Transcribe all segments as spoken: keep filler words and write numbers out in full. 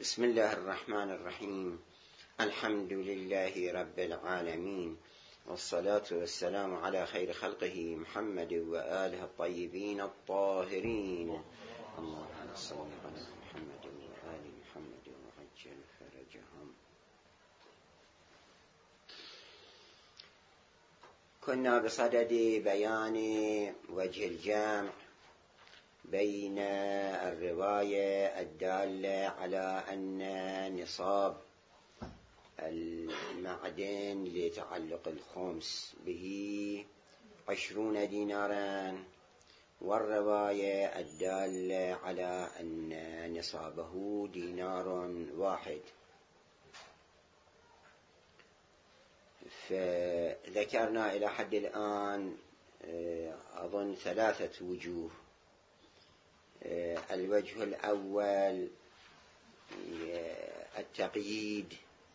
بسم الله الرحمن الرحيم. الحمد لله رب العالمين، والصلاة والسلام على خير خلقه محمد وآله الطيبين الطاهرين. اللهم صل على محمد وآل محمد وعجل فرجهم. كنا بصدد بيان وجه الجمع بين الرواية الدالة على أن نصاب المعدن لتعلق الخمس به عشرون دينارا، والرواية الدالة على أن نصابه دينار واحد. فذكرنا إلى حد الآن أظن ثلاثة وجوه. الوجه الأول التقييد،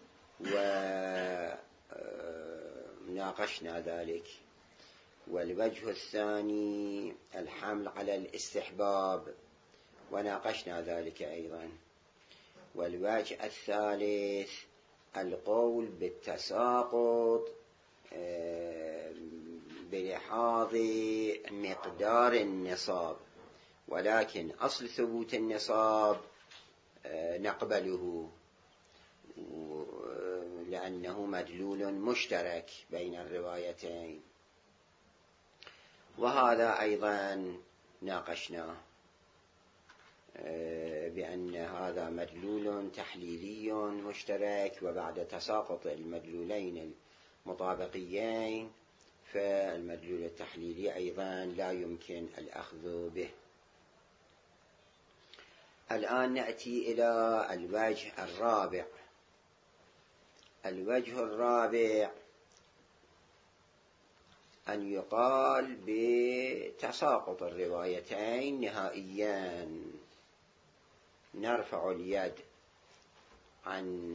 وناقشنا ذلك. والوجه الثاني الحمل على الاستحباب، وناقشنا ذلك أيضا. والوجه الثالث القول بالتساقط بلحاظ مقدار النصاب، ولكن أصل ثبوت النصاب نقبله لأنه مدلول مشترك بين الروايتين، وهذا أيضا ناقشناه بأن هذا مدلول تحليلي مشترك، وبعد تساقط المدلولين المطابقيين فالمدلول التحليلي أيضا لا يمكن الأخذ به. الآن نأتي إلى الوجه الرابع. الوجه الرابع أن يقال بتساقط الروايتين نهائيا، نرفع اليد عن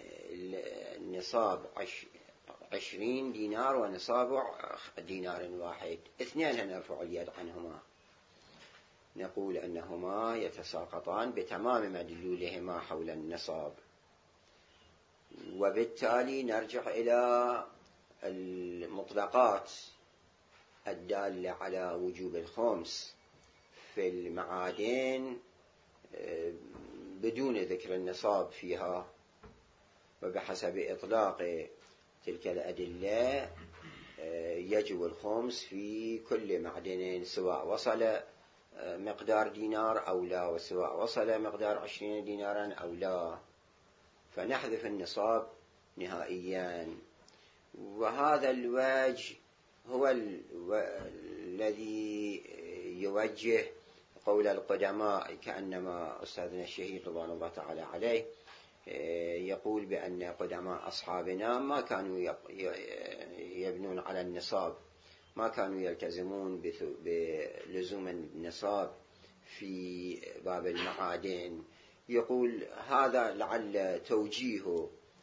نصاب عشرين دينار ونصاب دينار واحد، اثنين نرفع اليد عنهما، نقول أنهما يتساقطان بتمام مدلولهما حول النصاب، وبالتالي نرجع إلى المطلقات الدالة على وجوب الخمس في المعادن بدون ذكر النصاب فيها، وبحسب إطلاق تلك الأدلة يجب الخمس في كل معدن سواء وصل مقدار دينار أو لا، وسواء وصل مقدار عشرين دينارا أو لا، فنحذف النصاب نهائيا. وهذا الوجه هو الذي يوجه قول القدماء، كأنما أستاذنا الشهيد رضوان الله تعالى عليه يقول بأن قدماء أصحابنا ما كانوا يبنون على النصاب، ما كانوا يلتزمون بلزوم النصاب في باب المعادن. يقول هذا لعل توجيه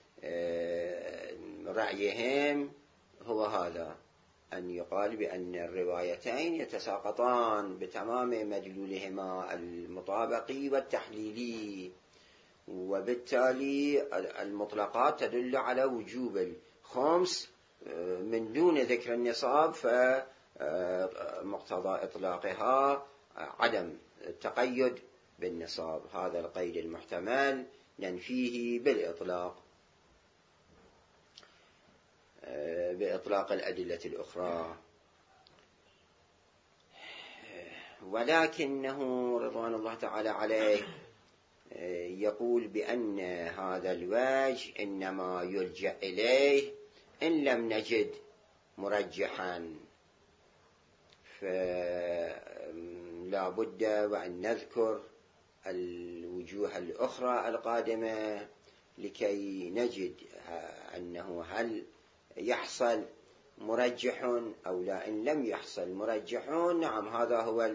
رأيهم هو هذا، أن يقال بأن الروايتين يتساقطان بتمام مدلولهما المطابقي والتحليلي، وبالتالي المطلقات تدل على وجوب الخمس من دون ذكر النصاب، فمقتضى إطلاقها عدم التقيد بالنصاب. هذا القيد المحتمل ننفيه بالإطلاق بإطلاق الأدلة الأخرى. ولكنه رضوان الله تعالى عليه يقول بأن هذا الوجه إنما يلجأ إليه إن لم نجد مرجحا، فلا بد وأن نذكر الوجوه الأخرى القادمة لكي نجد أنه هل يحصل مرجح أو لا. إن لم يحصل مرجح، نعم هذا هو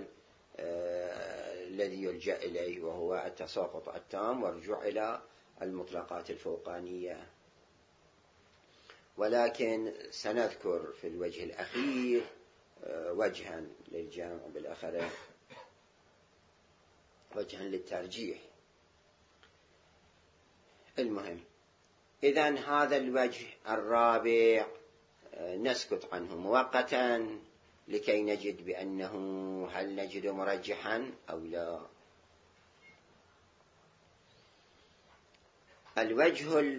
الذي يلجأ إليه، وهو التساقط التام والرجوع إلى المطلقات الفوقانية. ولكن سنذكر في الوجه الأخير وجها للجمع بالأخرى، وجها للترجيح. المهم، إذن هذا الوجه الرابع نسكت عنه مؤقتا لكي نجد بأنه هل نجد مرجحا أو لا. الوجه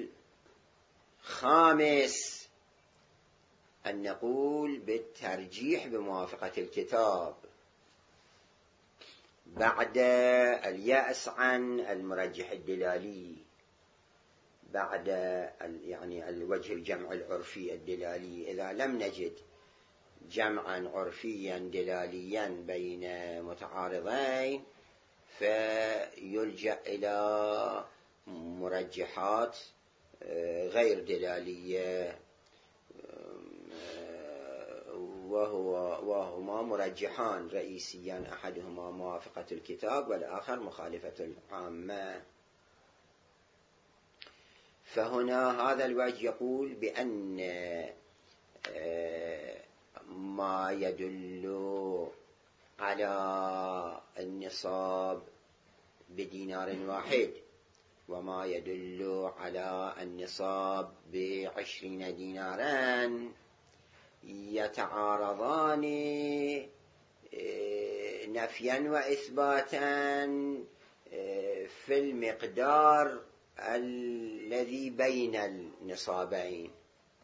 الخامس أن نقول بالترجيح بموافقة الكتاب بعد اليأس عن المرجح الدلالي، بعد يعني الوجه الجمع العرفي الدلالي. إذا لم نجد جمعا عرفيا دلاليا بين متعارضين فيلجأ إلى مرجحات غير دلالية، وهو وهما مرجحان رئيسيان، أحدهما موافقة الكتاب والآخر مخالفة العامة. فهنا هذا الوجه يقول بأن ما يدل على النصاب بدينار واحد وما يدل على النصاب بعشرين دينارا يتعارضان نفيا وإثباتا في المقدار الذي بين النصابين.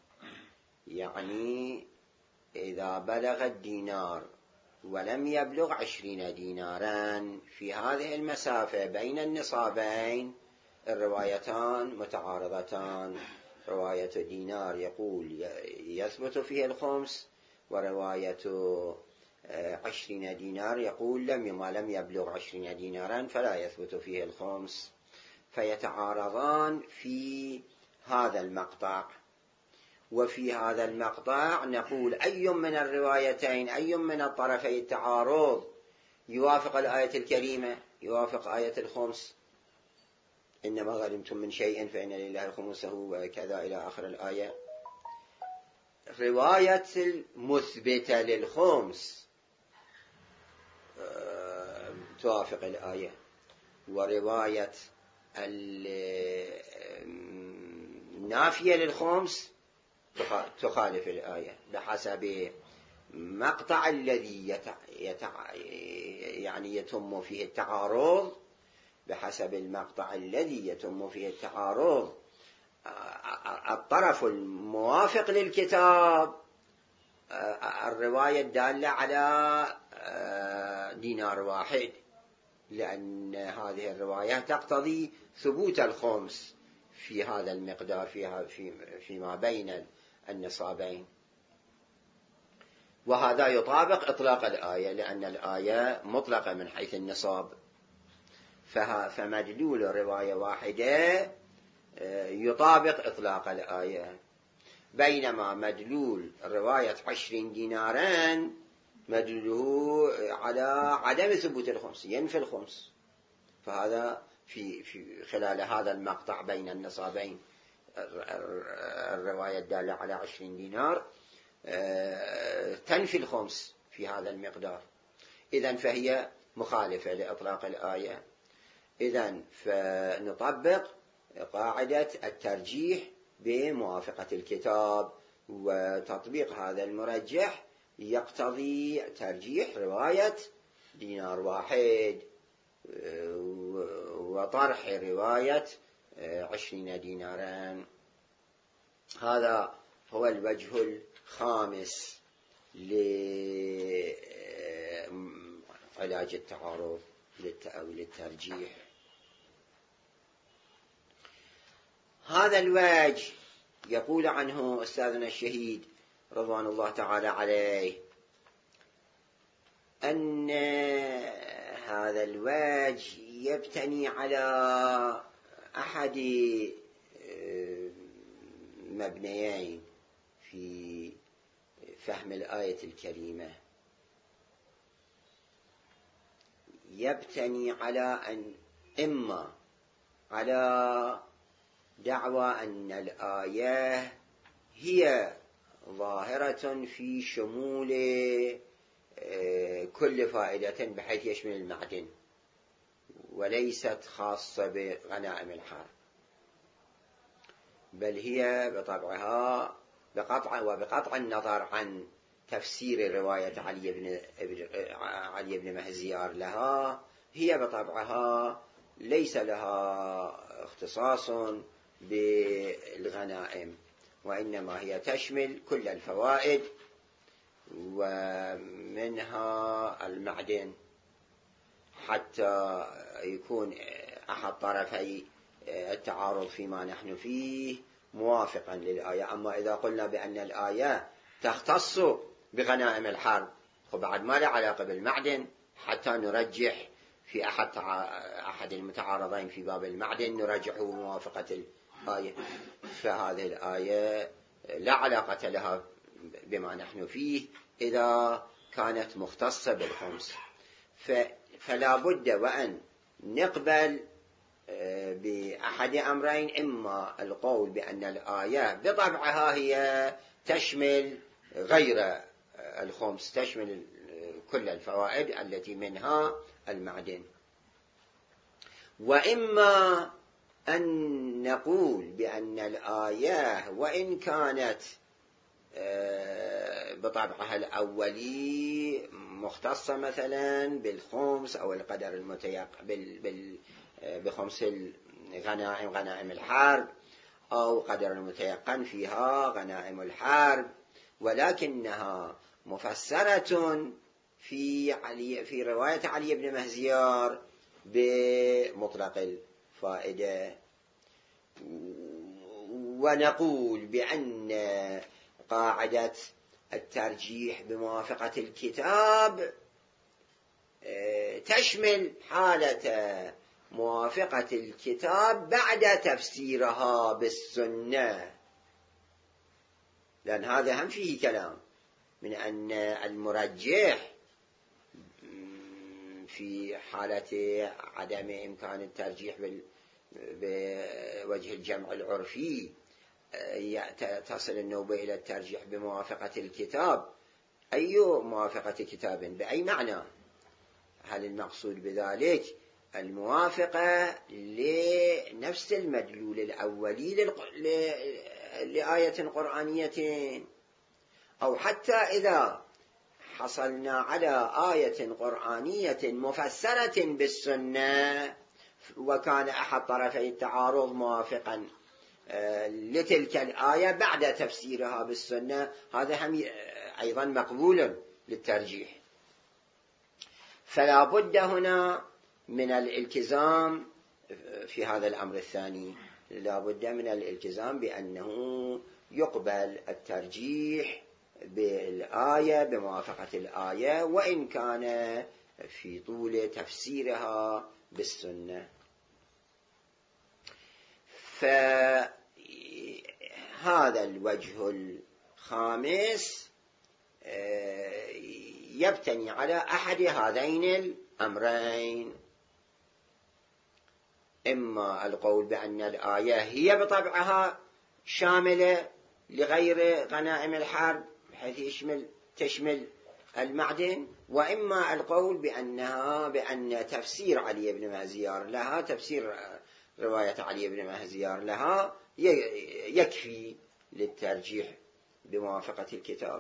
يعني إذا بلغ الدينار ولم يبلغ عشرين دينارا، في هذه المسافة بين النصابين الروايتان متعارضتان. رواية دينار يقول يثبت فيه الخمس، ورواية عشرين دينار يقول لم ما لم يبلغ عشرين دينارا فلا يثبت فيه الخمس، فيتعارضان في هذا المقطع. وفي هذا المقطع نقول أي من الروايتين، أي من الطرفي التعارض يوافق الآية الكريمة، يوافق آية الخمس، إنما غنمتم من شيء فإن لله خمسه وكذا إلى آخر الآية. رواية المثبتة للخمس توافق الآية، ورواية النافية للخمس تخالف الآية بحسب مقطع الذي يتع... يتع... يعني يتم فيه التعارض. بحسب المقطع الذي يتم فيه التعارض الطرف الموافق للكتاب الرواية الدالة على دينار واحد، لأن هذه الرواية تقتضي ثبوت الخمس في هذا المقدار فيها في فيما بين النصابين. وهذا يطابق إطلاق الآية، لأن الآية مطلقة من حيث النصاب، فمدلول رواية واحدة يطابق إطلاق الآية، بينما مدلول رواية عشرين دينارا مدلوله على عدم ثبوت الخمس، ينفي الخمس. فهذا في في خلال هذا المقطع بين النصابين الرواية الدالة على عشرين دينار تنفي الخمس في هذا المقدار، إذن فهي مخالفة لإطلاق الآية. إذن فنطبق قاعدة الترجيح بموافقة الكتاب، وتطبيق هذا المرجح يقتضي ترجيح رواية دينار واحد وطرح رواية عشرين دينارا. هذا هو الوجه الخامس لعلاج التعارض أو للترجيح. هذا الوجه يقول عنه أستاذنا الشهيد رضوان الله تعالى عليه أن هذا الوجه يبتني على أحد مبنيين في فهم الآية الكريمة، يبتني على أن إما على دعوى أن الآية هي ظاهرة في شمول كل فائدة بحيث يشمل المعدن، وليست خاصة بغنائم الحرب. بل هي بطبعها بقطع وبقطع النظر عن تفسير رواية علي بن علي بن مهزيار لها، هي بطبعها ليس لها اختصاص بالغنائم، وإنما هي تشمل كل الفوائد ومنها المعدن، حتى يكون أحد طرفي التعارض فيما نحن فيه موافقا للآية. أما إذا قلنا بأن الآية تختص بغنائم الحرب، فبعد ما له علاقة بالمعدن، حتى نرجح في أحد أحد المتعارضين في باب المعدن نرجحه موافقة الآية، فهذه الآية لا علاقة لها بما نحن فيه إذا كانت مختصة بالخمس. فلا بد وأن نقبل بأحد أمرين: إما القول بأن الآية بطبعها هي تشمل غير الخمس، تشمل كل الفوائد التي منها المعدن، وإما أن نقول بأن الآية وإن كانت بطبعها الأولي مختصة مثلا بالخمس أو القدر المتيقن بخمس الغنائم غنائم الحرب، أو قدر المتيقن فيها غنائم الحرب، ولكنها مفسرة في علي في رواية علي بن مهزيار بمطلق الفائدة، ونقول بأن قاعدة الترجيح بموافقة الكتاب تشمل حالة موافقة الكتاب بعد تفسيرها بالسنة، لأن هذا هم فيه كلام من أن المرجح في حالة عدم إمكان الترجيح بوجه الجمع العرفي تصل النوبة إلى الترجيح بموافقة الكتاب. أي موافقة كتاب بأي معنى؟ هل المقصود بذلك الموافقة لنفس المدلول الأولي لآية قرآنية، أو حتى إذا حصلنا على آية قرآنية مفسرة بالسنة وكان أحد طرفي التعارض موافقا لتلك الآية بعد تفسيرها بالسنة، هذا هم أيضا مقبول للترجيح. فلا بد هنا من الالتزام في هذا الأمر الثاني، لا بد من الالتزام بأنه يقبل الترجيح بالآية بموافقة الآية وإن كان في طول تفسيرها بالسنة. فهذا الوجه الخامس يبتني على أحد هذين الأمرين: إما القول بأن الآية هي بطبعها شاملة لغير غنائم الحرب بحيث يشمل تشمل المعدن، وإما القول بأنها بأن تفسير علي بن مهزيار لها، تفسير رواية علي بن مهزيار لها يكفي للترجيح بموافقة الكتاب.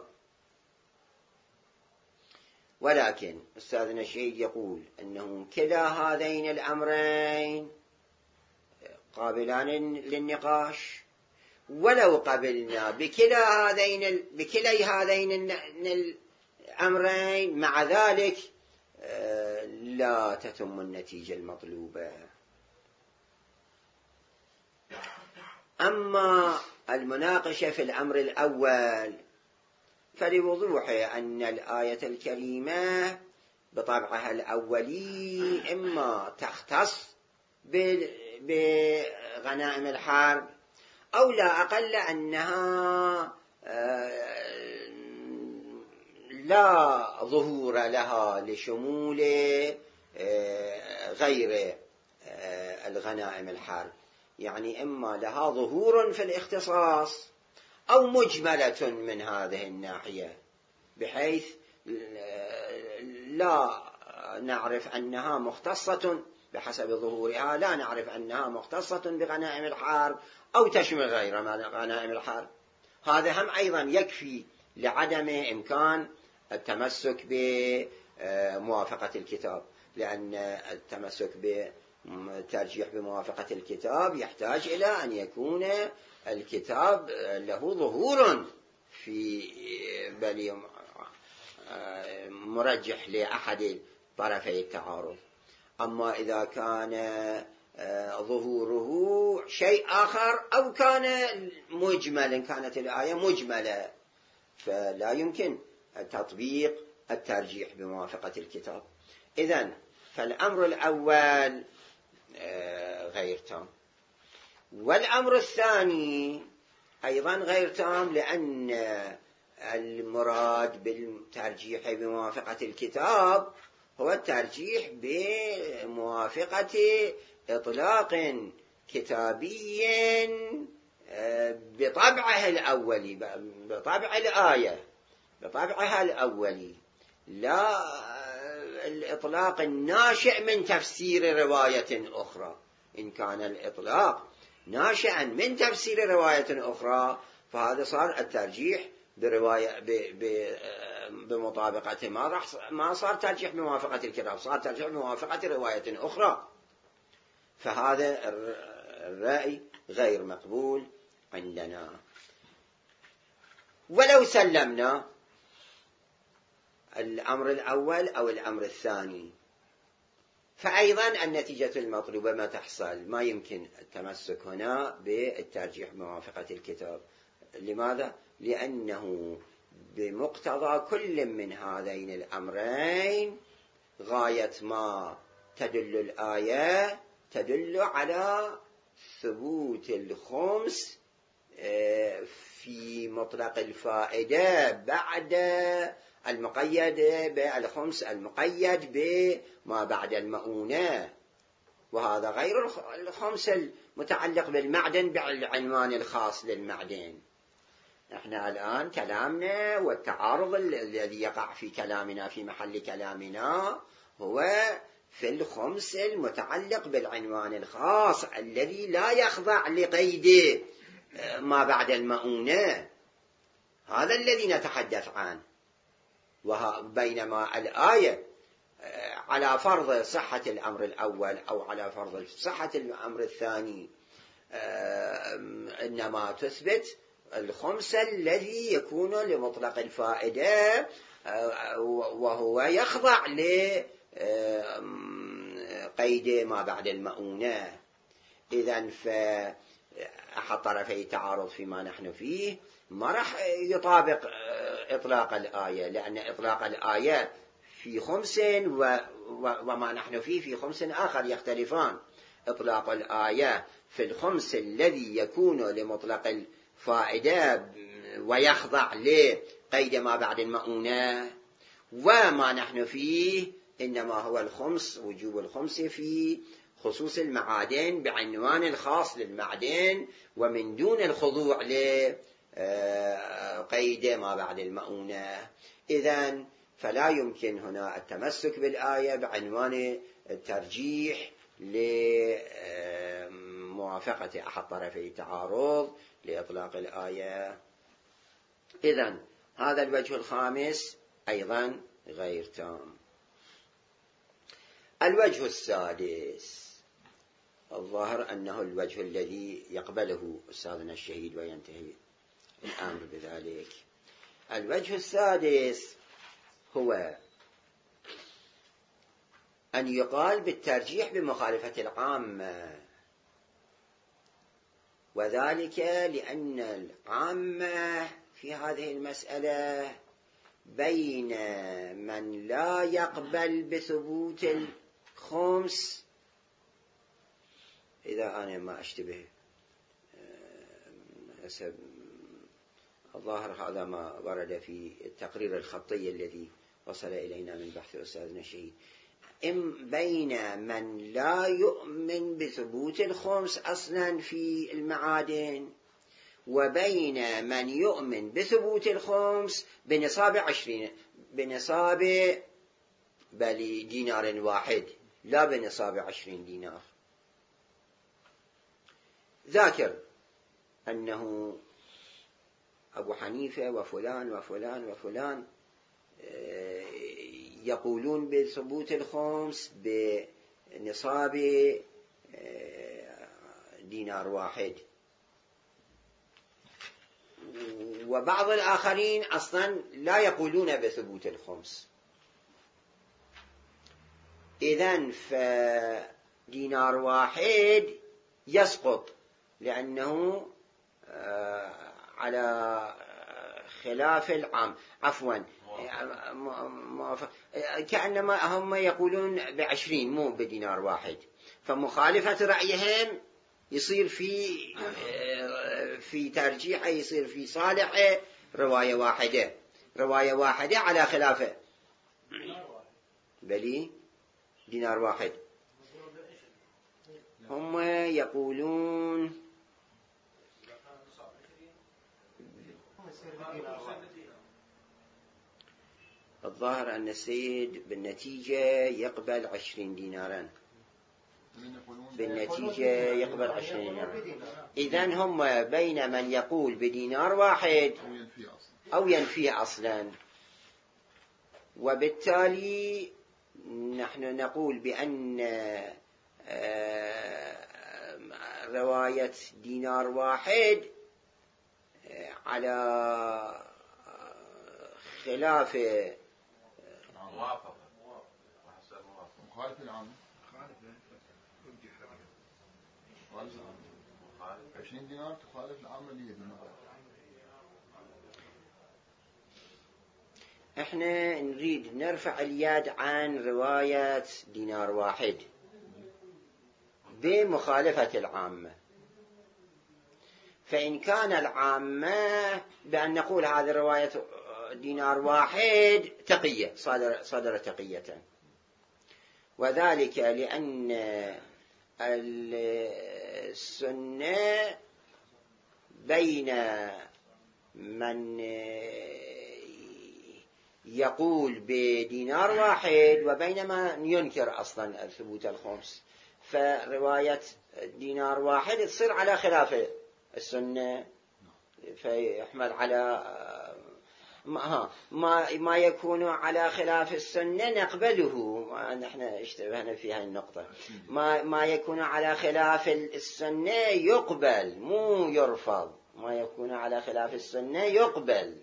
ولكن أستاذنا الشهيد يقول أنه كلا هذين الأمرين قابلان للنقاش، ولو قبلنا بكلا هذين بكلي هذين الأمرين مع ذلك لا تتم النتيجة المطلوبة. أما المناقشة في الأمر الأول فلوضوح أن الآية الكريمة بطبعها الأولي إما تختص بغنائم الحرب أو لا أقل أنها لا ظهور لها لشمول غير الغنائم الحرب، يعني إما لها ظهور في الاختصاص أو مجملة من هذه الناحية بحيث لا نعرف أنها مختصة بحسب ظهورها لا نعرف أنها مختصة بغنائم الحرب أو تشمل غير غنائم الحرب. هذا هم أيضا يكفي لعدم إمكان التمسك بموافقة الكتاب، لأن التمسك بالترجيح بموافقة الكتاب يحتاج إلى أن يكون الكتاب له ظهور في بل مرجح لأحد طرفي التعارض. أما إذا كان ظهوره شيء آخر أو كان مجملا، كانت الآية مجملة، فلا يمكن تطبيق الترجيح بموافقة الكتاب. إذن فالأمر الأول غير تام، والأمر الثاني أيضا غير تام، لأن المراد بالترجيح بموافقة الكتاب هو الترجيح بموافقة إطلاق كتابي بطبعه الأولي، بطبع الآية، بطبعها الأولي، لا الإطلاق الناشئ من تفسير رواية أخرى. إن كان الإطلاق ناشئا من تفسير رواية أخرى فهذا صار الترجيح برواية بمطابقة ما راح ما صار ترجيح بموافقة الكتاب، صار ترجيح بموافقة رواية أخرى، فهذا الرأي غير مقبول عندنا. ولو سلمنا الأمر الأول أو الأمر الثاني فأيضا النتيجة المطلوبة ما تحصل، ما يمكن التمسك هنا بالترجيح بموافقة الكتاب. لماذا؟ لأنه بمقتضى كل من هذين الأمرين غاية ما تدل الآية تدل على ثبوت الخمس في مطلق الفائدة بعد المقيد بالخمس المقيد بما بعد المؤونة، وهذا غير الخمس المتعلق بالمعدن بالعنوان الخاص للمعدن. احنا الآن كلامنا والتعارض الذي يقع في كلامنا في محل كلامنا هو في الخمس المتعلق بالعنوان الخاص الذي لا يخضع لقيد ما بعد المؤونة، هذا الذي نتحدث عنه. بينما الآية على فرض صحة الأمر الأول أو على فرض صحة الأمر الثاني إنما تثبت الخمس الذي يكون لمطلق الفائدة وهو يخضع لقيد ما بعد المؤونة. إذن فأحد طرفي التعارض فيما نحن فيه ما راح يطابق إطلاق الآية، لأن إطلاق الآية في خمس وما نحن فيه في خمس آخر يختلفان. إطلاق الآية في الخمس الذي يكون لمطلق الفائدة ويخضع لقيد ما بعد المؤونة، وما نحن فيه إنما هو الخمس وجوب الخمس في خصوص المعادن بعنوان الخاص للمعدن ومن دون الخضوع لقيد ما بعد المؤونة. إذن فلا يمكن هنا التمسك بالآية بعنوان الترجيح لموافقة أحد طرفي التعارض لإطلاق الآية. إذن هذا الوجه الخامس أيضا غير تام. الوجه السادس الظاهر أنه الوجه الذي يقبله أستاذنا الشهيد وينتهي الأمر بذلك. الوجه السادس هو أن يقال بالترجيح بمخالفة العامة، وذلك لأن العامة في هذه المسألة بين من لا يقبل بثبوت الخمس، إذا أنا ما أشتبه الظاهر هذا ما ورد في التقرير الخطي الذي وصل إلينا من بحث أستاذنا الشهيد، إم بين من لا يؤمن بثبوت الخمس أصلا في المعادن وبين من يؤمن بثبوت الخمس بنصاب عشرين بنصاب بل دينار واحد لا بنصاب عشرين دينار. ذاكر أنه أبو حنيفة وفلان وفلان وفلان يقولون بثبوت الخمس بنصاب دينار واحد، وبعض الآخرين أصلا لا يقولون بثبوت الخمس. إذن فدينار واحد يسقط لأنه على خلاف العام. عفوا كأنما هم يقولون بعشرين مو بدينار واحد، فمخالفة رأيهم يصير في في ترجيح، يصير في صالح رواية واحدة، رواية واحدة على خلافه. بلي دينار واحد هم يقولون الظاهر أن السيد بالنتيجة يقبل عشرين دينارا، بالنتيجة يقبل عشرين دينارا. إذن هم بين من يقول بدينار واحد أو ينفيه أصلا، وبالتالي نحن نقول بأن رواية دينار واحد على خلاف مخالف العام، عشرين دينار تخالف العملية بالنظر. احنا نريد نرفع اليد عن رواية دينار واحد بمخالفة العامة. فإن كان العامة بأن نقول هذه رواية دينار واحد تقية، صدر, صدر تقية، وذلك لأن السنة بين من يقول بدينار واحد وبين من ينكر أصلا ثبوت الخمس. فرواية دينار واحد تصير على خلاف السنة، فيحمل على ما ما يكون على خلاف السنة نقبله. نحن اشتبهنا في هذه النقطة. ما ما يكون على خلاف السنة يقبل مو يرفض. ما يكون على خلاف السنة يقبل،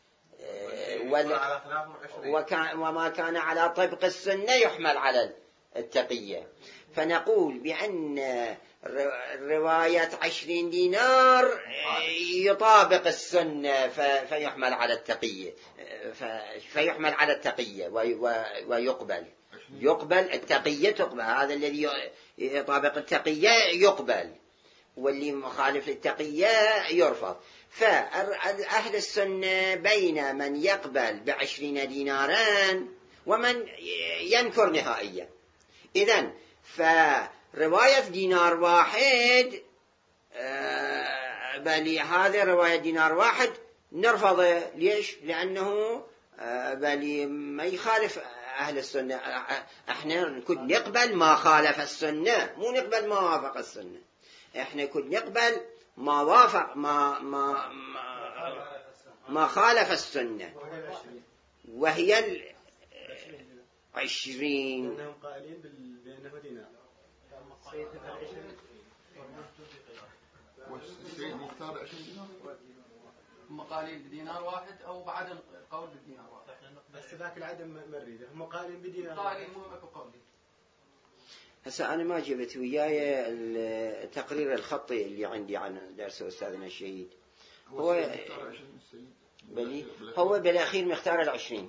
وما كان على طبق السنة يحمل على التقية. فنقول بأن رواية عشرين دينار يطابق السنة فيحمل على التقية، فيحمل على التقية ويقبل، يقبل التقية تقبل. هذا الذي يطابق التقية يقبل، واللي مخالف للتقية يرفض. فأهل السنة بين من يقبل بعشرين دينارا ومن ينكر نهائيا. إذن فرواية دينار واحد بل هذا رواية دينار واحد نرفضه. ليش؟ لأنه بل ما يخالف أهل السنة. احنا كنا نقبل ما خالف السنة، مو نقبل ما وافق السنة. احنا كنا نقبل ما وافق ما ما ما, ما خالف السنة، وهي العشرين. إنهم قائلين بأنه دينار. والسيد مختار عشرين دينار. هم قائلين بدينار واحد أو بعد القول بدينار واحد. بس ذاك العدم ما نريده. هم قائلين بدينار. قائلين مو مكو قولي. هسا أنا ما جبت وياي التقرير الخطي اللي عندي عن درس أستاذنا الشهيد. هو بلي هو بالأخير مختار العشرين.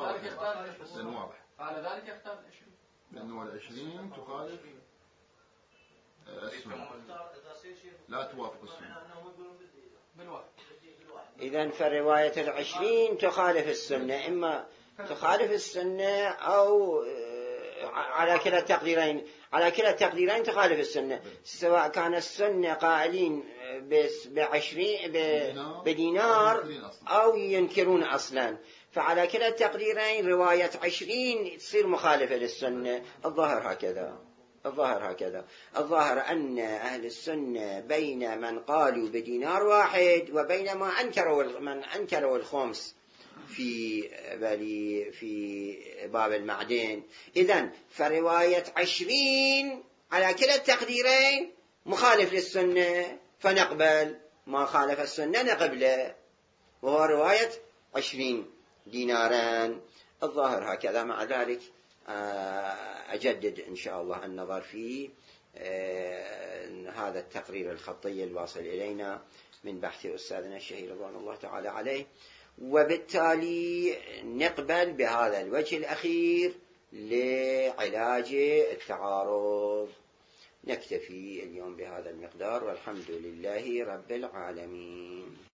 على ذلك يختار العشرين. لأنه العشرين تخالف السنة، لا توافق السنة. إذن فرواية العشرين تخالف السنة، إما تخالف السنة أو على كلا التقديرين، على كلا التقديرين تخالف السنة، سواء كان السنة قائلين بعشرين بدينار أو ينكرون أصلا. فعلى كلا التقديرين رواية عشرين تصير مخالفة للسنة. الظاهر هكذا، الظاهر هكذا، الظاهر أن أهل السنة بين من قالوا بدينار واحد وبين ما أنكروا من أنكروا الخمس في في باب المعدن. إذن فرواية عشرين على كلا التقديرين مخالف للسنة، فنقبل ما خالف السنة نقبله، وهو رواية عشرين ديناران. الظاهر هكذا. مع ذلك أجدد إن شاء الله النظر في هذا التقرير الخطي الواصل إلينا من بحث أستاذنا الشهير رضوان الله تعالى عليه، وبالتالي نقبل بهذا الوجه الأخير لعلاج التعارض. نكتفي اليوم بهذا المقدار، والحمد لله رب العالمين.